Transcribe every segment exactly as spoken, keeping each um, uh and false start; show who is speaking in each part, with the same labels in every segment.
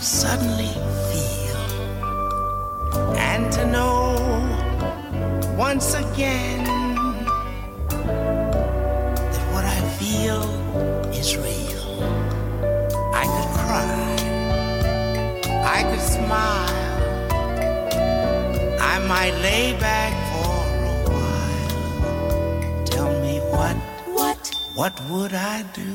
Speaker 1: suddenly feel, and to know once again that what I feel is real. I could cry, I could smile, I might lay back for a while. Tell me what, what, what would I do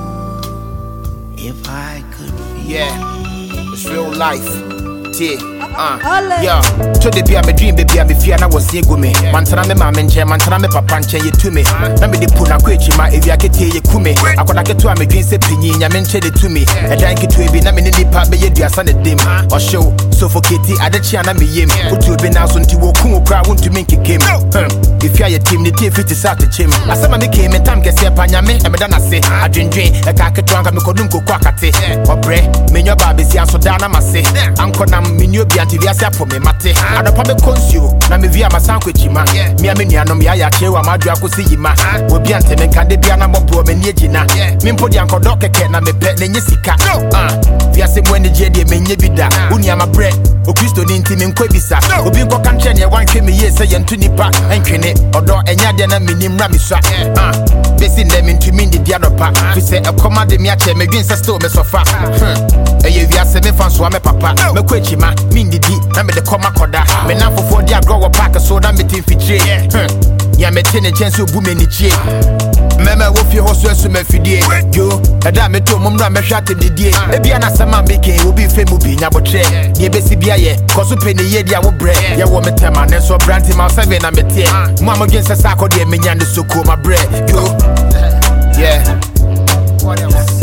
Speaker 1: if I could feel?
Speaker 2: Yeah, it's real life. T. Uh, yeah, to the be a dream, baby, I'm fear I was seeing me. Mantana me mamma and chair, Mantana me papa and you to me. Let me put a quick my if I could tell you kume. I could like it to a me green sepini, I mentioned it to me. And I get to be not many pap, be a son of dim or show suffocating at the china me yim. Put you be now soon to walk who crowd want to make it game. If you're a team, the team fit is out the chim. As some me came and time get say panyame, and then I say, I drink drink, a cacket drunk, and me couldn't go quackate. Or bread, me your baby, see, so down, I must say, Uncle Nam, me new be anti Viasa for me mate. I don't probably consume, na me via my sanquechima. Me a miniano, me a chewa, my draco see ma. Will be anti and can be an ambo, me yejina. Mimpo the uncle doctor can me pet in Yesica. Ah, Viasa when the J D me yebida, Unyama bread, O Christo Nintim in Quebisa. Obinko can change one came yes, and Tunipa, and Kene, or door and Yadana minim Ramisa. Ah, basing them into me the other part. To say a command me a chair, me against a store, me so far. Hm, a Viasa me fan swame papa, me quechima, Mindy D, I'm the comma coda. Me now for four dia grow a pack of soda, me tin fitre. Ya me tin a chance of booming the chair. Mema wolf your horse to me fidie. Yo, a damn it to Mumra me shot in the day. A piana sama making will be famous being a butcher. Ye besi bia, cause you penny ye dia will bread. Ya woman tema, and so brandy my seven I'm a tear. Mamma against a sack of the minion to so my bread. Yo, yeah. What else?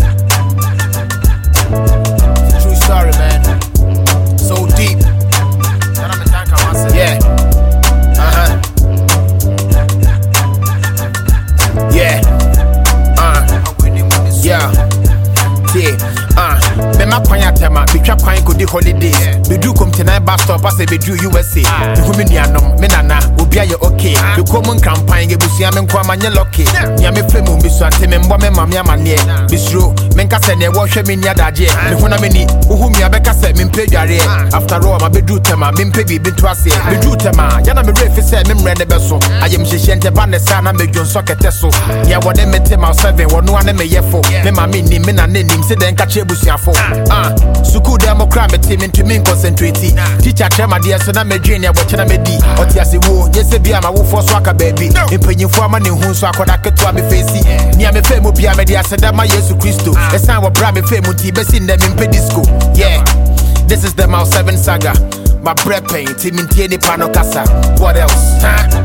Speaker 2: True story, man. So deep. Yeah. Uh-huh. Yeah. Uh. Yeah. Yeah. Uh. Me ma kwanya tema, me twa kwan go di holidays. Me do come tonight bus stop as be do U S A. Me hu me nuanom, me nana, obi aye okay. Me come campaign gebusia me nkwa manye lucky. Nya me femu me so ante me mbo me ma me amane. Me suro, me nka se ne wo hwe me ni adaje. Me hu na me ni, uhu me abeka se me mpe dware. After all, ma be do tema, me mpe bi bintu ase. Me do tema, ya na me refi se me mre ne beso. Ayem hyehye ba ne sa na me dwon so kete so. Ya wo de me tema seven, wo no ane me yefo. Me ma me ni me na ne nim se den ka chebusiafo. Ah, suku democrat me team into me concentrate. Teacher chema dia so na me dwen ya bo chena me di. Otiase wo, yese bia ma wo for so aka baby. Empanyimfo ama ne hu so akoda keto me face. Nia me fe mo bia me dia se da ma Yesu Kristo. Esan wo bra me fe mo ti be sin dem me disco. Yeah. This is the Mount seven saga. My breath pain, team in Tieni Pano Casa. What else? Huh?